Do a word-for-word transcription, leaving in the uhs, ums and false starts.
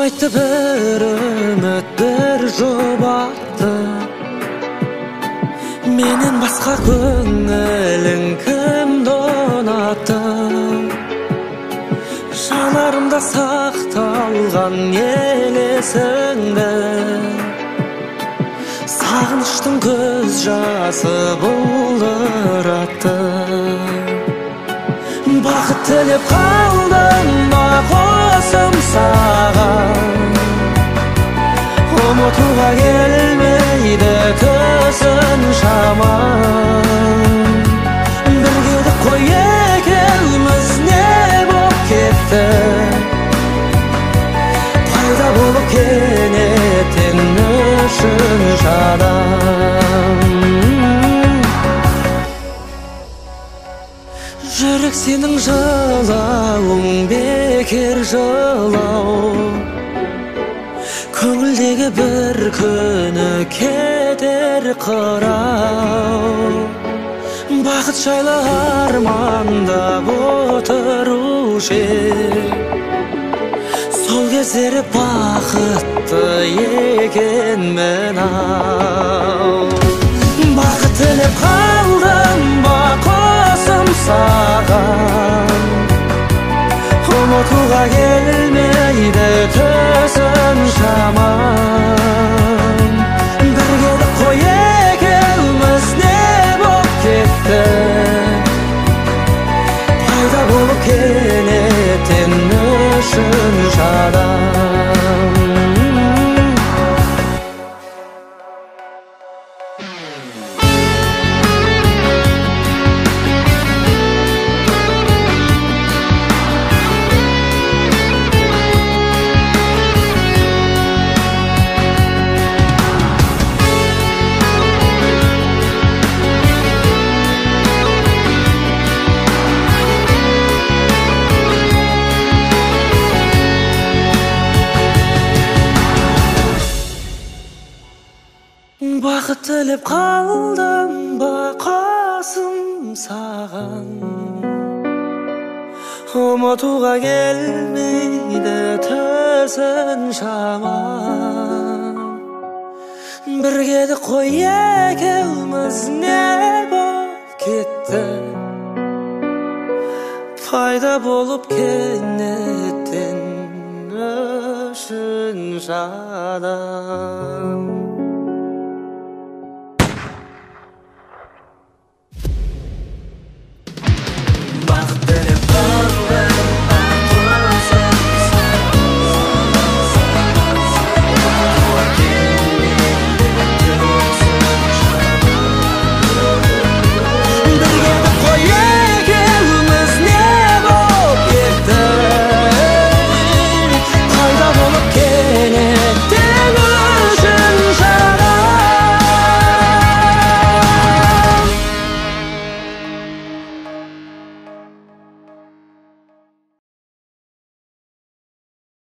айтты бір үміт бір жұбатты, менен басқа көңілің кімді ұнатты? Жанарымда сақталған елесіңді, сағыныштың көз жасы бұлдыратты. Бақыт тілеп қалдым ба қосым саған, ұмытуға келмейді төсін шаман. Біргедік қой екеуміз, не боп кетті? Пайда болып кенеттен үшін жадам. Жүрек сенің жылауың бекер жылау, көңілдегі бір күні кетер қырау. Бақыт жайлы армандап отырушы, сол кездері бақытты екенмін ау. Бақыт тілеп қалдым ба қосым саған, ұмытуға келмейді төсін шаман. Біргедік қой екеуміз, не боп кетті? Пайда болып кенеттен үшін жадам. Бақыт тілеп қалдым ба қосым саған, ұмытуға келмейді төсін шаман. Біргедік қой екеуміз, не боп кетті? Пайда болып кенеттен үшін жадам.